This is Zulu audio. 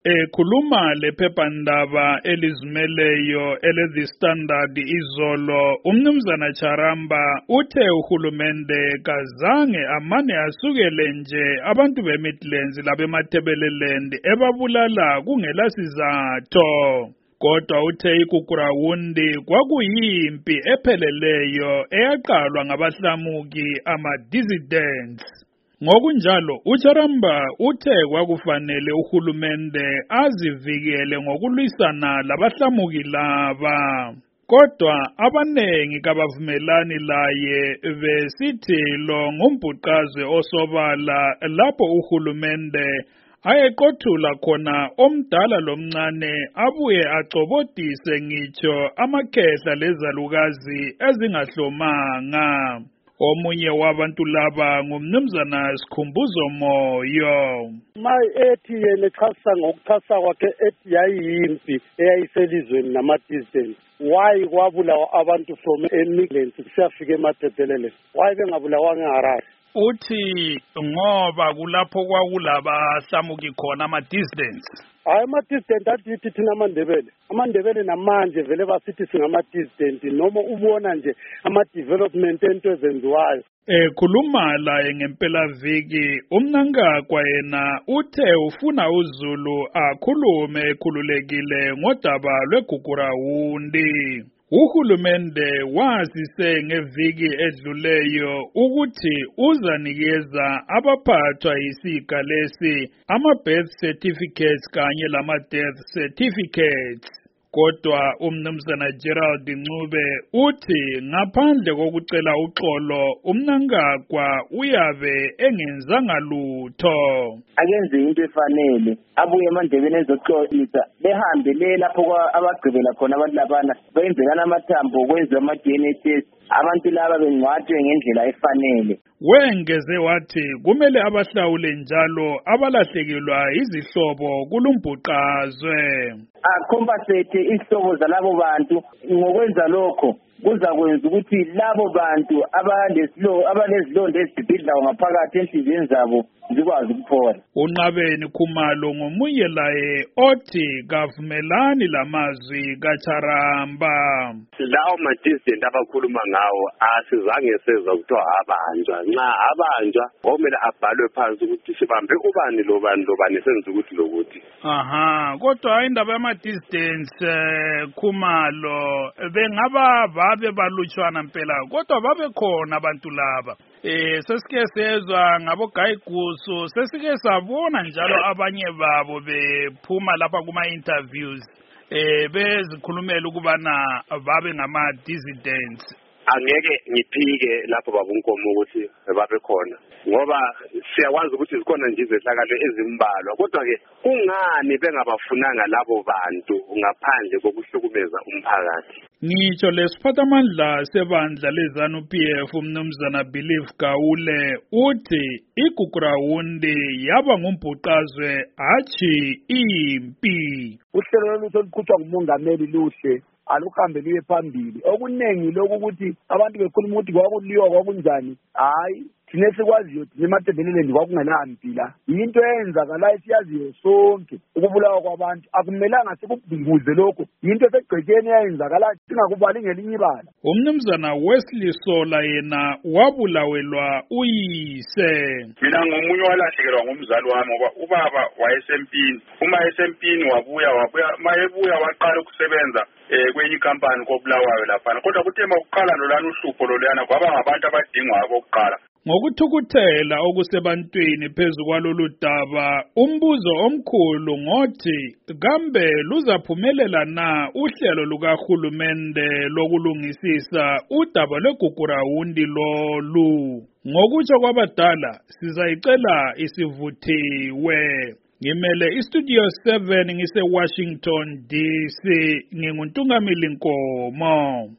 Khuluma lephephandaba elizimeleyo ele-The Standard izolo, umnumzana Charamba uthe uhulumende kazange amane asukele nje abantu be-Midlands labemathebeleland ebabulala kungelasizatho. Kodwa uthe iGugurawundi kwakuyimpi epheleleyo eyaqalwa ngabahlamuki ama-dissidents. Ngokunjalo uCharamba uthe kwakufanele uhulumende azivikele ngokulwisana labahlamuki laba. Kodwa abanengi kabavumelani laye besithi lo ngumbhuqazwe osobala lapho uhulumende ayeqothula khona omdala lomncane abuye acobodise ngitsho amakhehla lezalukazi ezingahlomanga. Omunye wabantu laba ngumnumzana Sikhumbuzo Moyo. Ethi yena chasa ngokuchasa kwakhe ethi yayiyimpi eyayiselizweni nama-dissidents. Why kwabulawa abantu from eMidlands kusiyafika eMathebelele? Why bengabulawanga eHarare? Uthi ngoba kulapho kwakulabahlamuki khona ama-dissidents. Hayi ama-dissident athi thina amandebele namanje vele basithi singama-dissident noma ubona nje ama-development ento ezenziwayo. Khuluma laye ngempelaviki umNangagwa yena uthe ufuna uZulu akhulume ekhululekile ngodaba lweGugurawundi. Uhulumende wazise ngeviki edluleyo ukuthi uzanikeza abaphathwa yisiga lesi ama-birth certificates kanye lama-death certificates. Kodwa umnumzana Gerald Ncube uthi ngaphandle kokucela uxolo umNangagwa uyabe engenzanga lutho. Akenze into efanele abuye emandebeni ezoxolisa behambe le lapho abagqibela khona abantu labana benzekana amathambo kwenziwa ama-DNA test abantu laba bengcwatshwe ngendlela efanele. Wengeze wathi kumele abahlawule njalo abalahlekelwa izihlobo kulumbhuqazwe. Compensate izihlobo zalabo bantu ngokwenza lokho kuzakwenza ukuthi labo bantu abalezilonda ezibhidlayo ngaphakathi enhliziyweni zabo zikwazi ukuphola. uNqabeni Khumalo ngomunye laye othi kavumelani lamazwi kaCharamba. Lawo ma-dissident abakhuluma ngawo asizange sezwa kuthiwa abanjwa. Nxa abanjwa komele abhalwe phansi ukuthi sibambe ubani lobani senze ukuthi lokuthi. Kodwa indaba yama-dissidents Khumalo bengaba babe balutshwana mpela kodwa babe khona abantu laba. Sesike sezwa ngabogayigusu sesike sabona njalo abanye babo bephuma lapha kuma-interviews bezikhulumela ukubana babe ngama-dissidents. Angeke ngiphike lapho babunkomo ukuthi babe khona ngoba siyakwazi ukuthi zikhona nje izehlakalo ezimbalwa kodwa ke kungani bengabafunanga labo bantu ngaphandle kokuhlukumeza umphakathi. Ngitsho lesiphathamandla sebandla leZANU-PF umnumzana Believe Gawule uthi iGugurawundi yaba ngumbhuqazwe hatshi impi. Uhlelo oluqhutshwa ngumongameli luhle aluhambe liye phambili. Okuningi lokhu ukuthi abantu bekhuluma ukuthi kwakuliwa kwakunjani. Hayi thina esikwaziyo thina eMathebeleland kwakungelampi la. Into eyenzakalayo siyaziyo sonke ukubulawa kwabantu akumelanga sikubhikuze lokho. Into esegcekeni eyenzakalayo singakubali ngelinye ibala. Umnumzana Wesley Sola yena wabulawelwa uyise. Mina ngomunye walahlekelwa ngumzali wami ngoba ubaba wayesempini. Uma esempini wabuya mayebuya waqala ukusebenza kwenye ikampani kobulawayo lapha. Kodwa kuthe makuqala lolana uhlupho lolana kwaba ngabantu abadingwa okokuqala. Ngokuthukuthela okusebantwini phezu kwalolu daba umbuzo omkhulu ngothi kambe luzaphumelela na uhlelo lukahulumende lokulungisisa udaba lweGugurawundi lolu. Ngokutsho kwabadala sizayicela isivuthiwe. Ngimele iStudio 7 ngise Washington DC nginguNtungamili Nkomo.